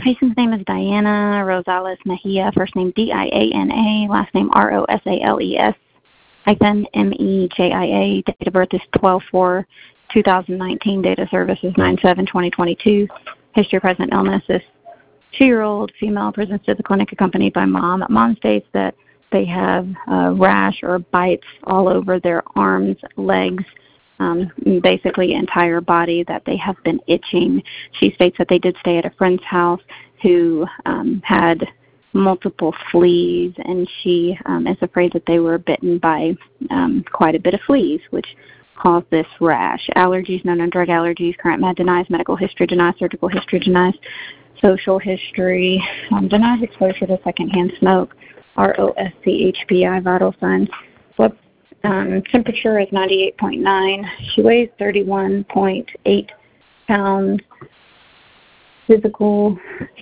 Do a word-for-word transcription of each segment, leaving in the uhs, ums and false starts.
patient's name is Diana Rosales Mejia, first name D I A N A, last name R O S A L E S, hyphen M E J I A. Date of birth is twelve four two thousand nineteen. Date of service is nine seven twenty twenty-two. History of present illness is two-year-old female, presents to the clinic accompanied by mom. Mom states that they have a rash or bites all over their arms, legs, um, basically entire body, that they have been itching. She states that they did stay at a friend's house who um, had multiple fleas, and she um, is afraid that they were bitten by um, quite a bit of fleas, which caused this rash. Allergies, no known drug allergies. Current med denies. Medical history denies. Surgical history denies. Social history um, denies exposure to secondhand smoke. R O S C H P I vital signs. Blood um, temperature is ninety-eight point nine. She weighs thirty-one point eight pounds. Physical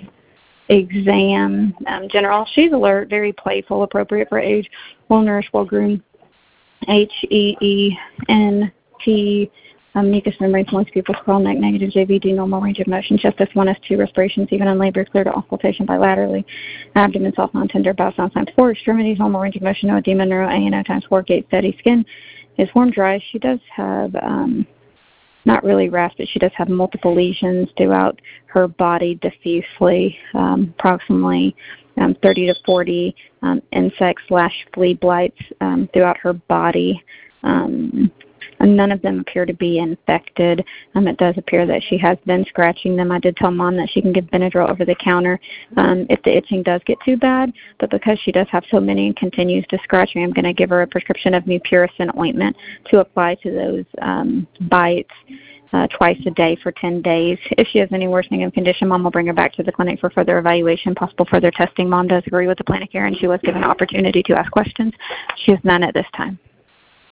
exam, um, general. She's alert, very playful, appropriate for age, well-nourished, well-groomed. H E E N T. Um, mucous membrane, moist pupils, scroll neck, negative J V D, normal range of motion, chest S one, S two, respirations, even in labor, clear to auscultation bilaterally, abdomen, soft, non-tender, bowel sounds times four, extremities, normal range of motion, no edema, neuro, A N O times four, gait steady, skin is warm, dry. She does have, um, not really rash, but she does have multiple lesions throughout her body diffusely, um, approximately um, thirty to forty um, insect slash flea blights um, throughout her body. Um, And none of them appear to be infected. Um, it does appear that she has been scratching them. I did tell Mom that she can give Benadryl over the counter um, if the itching does get too bad. But because she does have so many and continues to scratch me, I'm going to give her a prescription of mupirocin ointment to apply to those um, bites uh, twice a day for ten days. If she has any worsening of condition, Mom will bring her back to the clinic for further evaluation, possible further testing. Mom does agree with the plan of care, and she was given an opportunity to ask questions. She has none at this time.